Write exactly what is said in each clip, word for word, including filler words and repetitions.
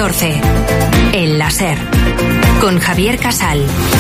catorce. El láser. Con Javier Casal.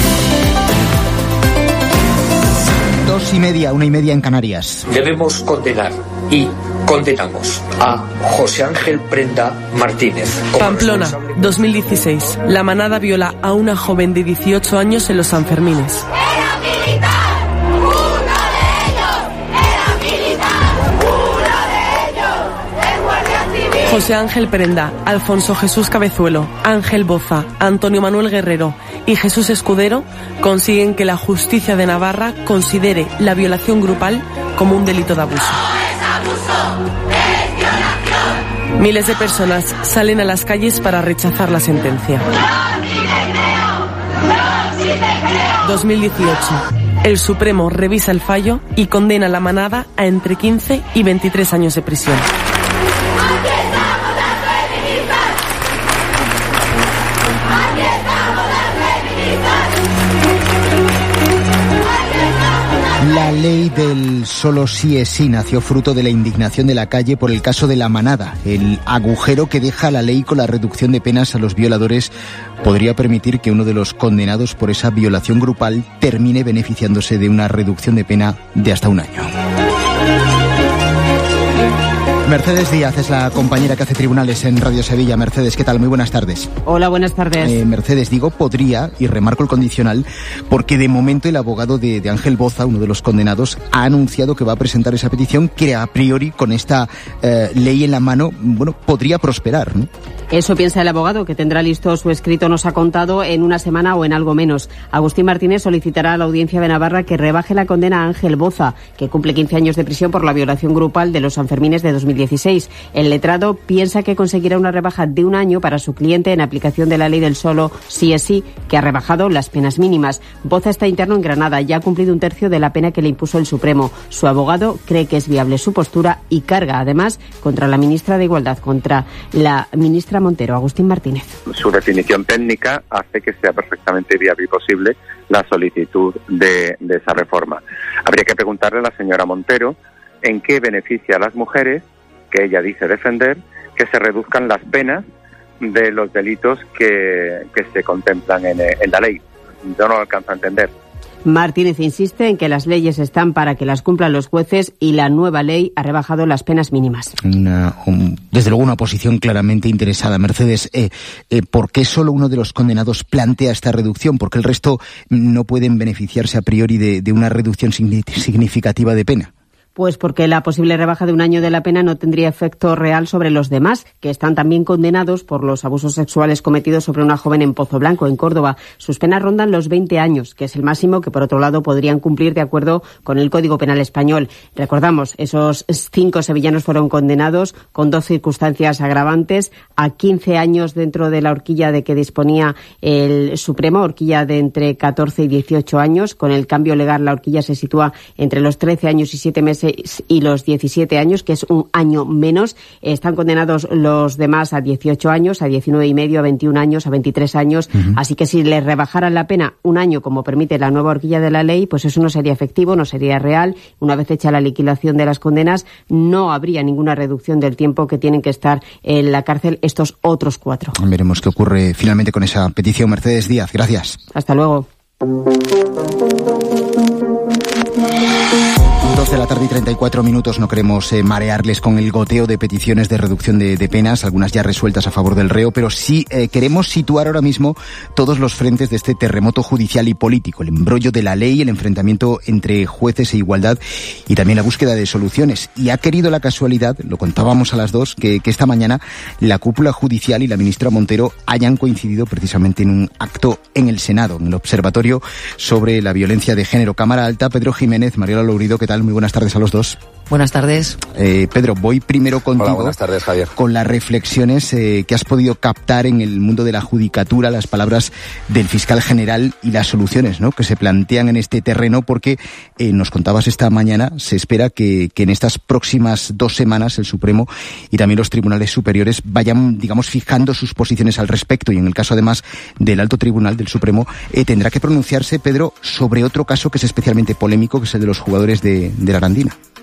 Dos y media, una y media en Canarias. Debemos condenar y condenamos a José Ángel Prenda Martínez. Pamplona, dos mil dieciséis. La manada viola a una joven de dieciocho años en los Sanfermines. ¡Era militar! ¡Uno de ellos! ¡Era militar! ¡Uno de ellos! ¡Es guardia civil! José Ángel Prenda, Alfonso Jesús Cabezuelo, Ángel Boza, Antonio Manuel Guerrero y Jesús Escudero consiguen que la justicia de Navarra considere la violación grupal como un delito de abuso. Miles de personas salen a las calles para rechazar la sentencia. dos mil dieciocho. El Supremo revisa el fallo y condena a la manada a entre quince y veintitrés años de prisión. La ley del solo sí es sí nació fruto de la indignación de la calle por el caso de la manada. El agujero que deja la ley con la reducción de penas a los violadores podría permitir que uno de los condenados por esa violación grupal termine beneficiándose de una reducción de pena de hasta un año. Mercedes Díaz es la compañera que hace tribunales en Radio Sevilla. Mercedes, ¿qué tal? Muy buenas tardes. Hola, buenas tardes. Eh, Mercedes, digo podría, y remarco el condicional, porque de momento el abogado de, de Ángel Boza, uno de los condenados, ha anunciado que va a presentar esa petición que a priori, con esta eh, ley en la mano, bueno, podría prosperar, ¿no? Eso piensa el abogado, que tendrá listo su escrito, nos ha contado, en una semana o en algo menos. Agustín Martínez solicitará a la Audiencia de Navarra que rebaje la condena a Ángel Boza, que cumple quince años de prisión por la violación grupal de los Sanfermines de dos mil dieciséis. El letrado piensa que conseguirá una rebaja de un año para su cliente en aplicación de la ley del solo sí es sí, que ha rebajado las penas mínimas. Boza está interno en Granada, ya ha cumplido un tercio de la pena que le impuso el Supremo. Su abogado cree que es viable su postura y carga, además, contra la ministra de Igualdad, contra la ministra Montero, Agustín Martínez. Su definición técnica hace que sea perfectamente viable y posible la solicitud de, de esa reforma. Habría que preguntarle a la señora Montero en qué beneficia a las mujeres, que ella dice defender, que se reduzcan las penas de los delitos que, que se contemplan en, en la ley. Yo no lo alcanzo a entender. Martínez insiste en que las leyes están para que las cumplan los jueces y la nueva ley ha rebajado las penas mínimas. Una, un, desde luego una posición claramente interesada. Mercedes, eh, eh, ¿por qué solo uno de los condenados plantea esta reducción? ¿Por qué el resto no pueden beneficiarse a priori de, de una reducción significativa de pena? Pues porque la posible rebaja de un año de la pena no tendría efecto real sobre los demás, que están también condenados por los abusos sexuales cometidos sobre una joven en Pozo Blanco, en Córdoba. Sus penas rondan los veinte años, que es el máximo que, por otro lado, podrían cumplir de acuerdo con el Código Penal español. Recordamos, esos cinco sevillanos fueron condenados con dos circunstancias agravantes a quince años dentro de la horquilla de que disponía el Supremo, horquilla de entre catorce y dieciocho años. Con el cambio legal, la horquilla se sitúa entre los trece años y siete meses y los diecisiete años, que es un año menos. Están condenados los demás a dieciocho años, a diecinueve y medio, a veintiún años, a veintitrés años. Uh-huh. Así que si les rebajaran la pena un año, como permite la nueva horquilla de la ley, pues eso no sería efectivo, no sería real. Una vez hecha la liquidación de las condenas, no habría ninguna reducción del tiempo que tienen que estar en la cárcel estos otros cuatro. Veremos qué ocurre finalmente con esa petición. Mercedes Díaz, gracias. Hasta luego. dos de la tarde y treinta y cuatro minutos. No queremos eh, marearles con el goteo de peticiones de reducción de, de penas, algunas ya resueltas a favor del reo, pero sí eh, queremos situar ahora mismo todos los frentes de este terremoto judicial y político, el embrollo de la ley, el enfrentamiento entre jueces e igualdad y también la búsqueda de soluciones. Y ha querido la casualidad, lo contábamos a las dos, que, que esta mañana la cúpula judicial y la ministra Montero hayan coincidido precisamente en un acto en el Senado, en el Observatorio sobre la Violencia de Género. Cámara Alta, Pedro Jiménez, Mariola Lourido, ¿qué tal? Muy buenas tardes a los dos. Buenas tardes. Eh, Pedro, voy primero contigo. Hola, buenas tardes, Javier. Con las reflexiones eh, que has podido captar en el mundo de la judicatura, las palabras del fiscal general y las soluciones, ¿no?, que se plantean en este terreno, porque eh, nos contabas esta mañana, se espera que, que en estas próximas dos semanas el Supremo y también los tribunales superiores vayan, digamos, fijando sus posiciones al respecto. Y en el caso, además, del Alto Tribunal del Supremo, eh, tendrá que pronunciarse, Pedro, sobre otro caso que es especialmente polémico, que es el de los jugadores de, de la Arandina.